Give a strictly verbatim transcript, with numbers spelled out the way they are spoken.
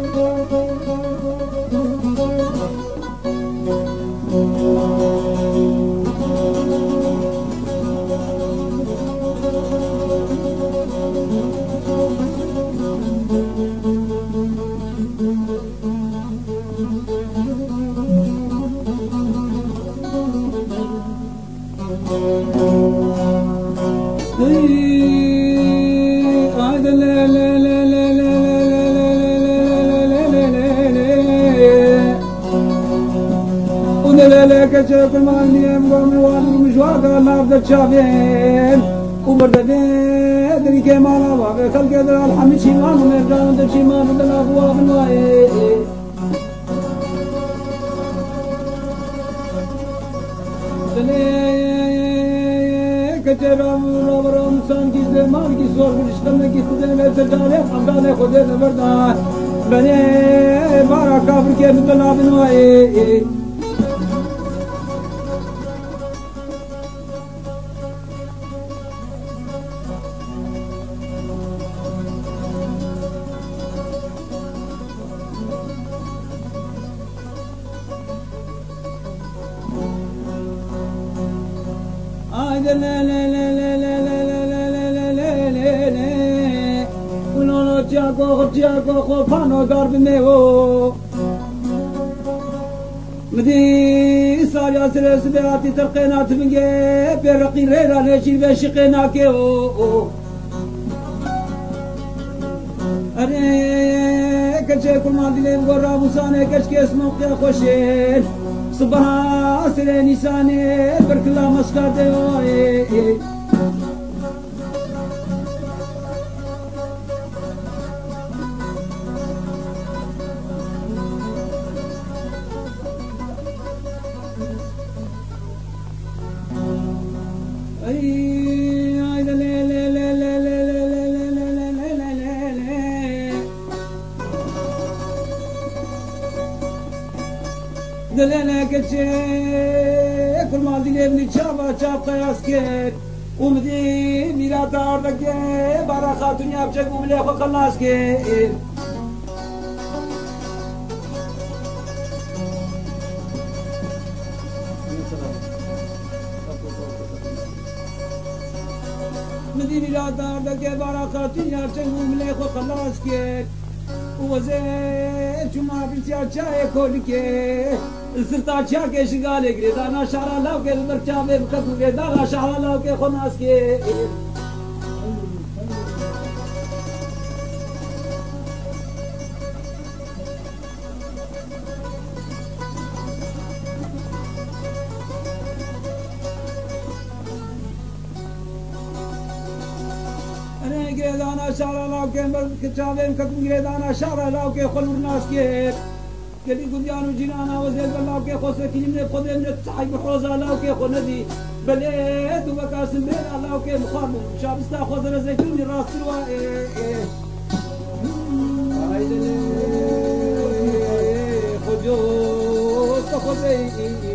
كشف المغنيم قوم الوالد مشوار قال نافذة شافين وبردين دري كمال أبا خلق در الحمد شيمان ومرجان در شيمان ودل أبواب الواي كشف رام رام سان کی زمان کی سور بلشتم کی خود نے سجانے خمدان خود نے بردان بني بارا کافر کے مطلع بنوائے لا لا لا لا لا لا لا لا لا لا لا لا ونونو تياكو تياكو خوفانو دار بنيو مدي ساريا سرس بياتي ترقينات بنجي برقي ريرا نشي بشقينا كيو أري كشيء كل ما دلهم قرا مسانة كشكي اسمه قيا خوشين صباح سري نساني بركلا مسكاتي واي دلنا كشيء كل ما دلهم نشافا شاف قياس كير ومدي ميرا دار دكيه بارا خاتون يابشك وملي خو خلاص كير مدي ميرا دار دكيه بارا خاتون يابشك وملي خو خلاص كير وزين شو ما بنتي شاي كولكي السرطة شاكي شغالي قريد أنا شعر لاو كي در شابي بكتو كي داغا شعر لاو كي خناس كي أنا قريد أنا شعر لاو كي شابي بكتو قريد أنا شعر لاو كي خلور ناس كي كلي قديانو جنانا وزيد الله كي خو سكين من خدين صاحب حوزه الله كي خو ندي بليت وبكاسم بين الله كي مخام شابستا خضر زيتون راس الوا هايدلي خجو تخدي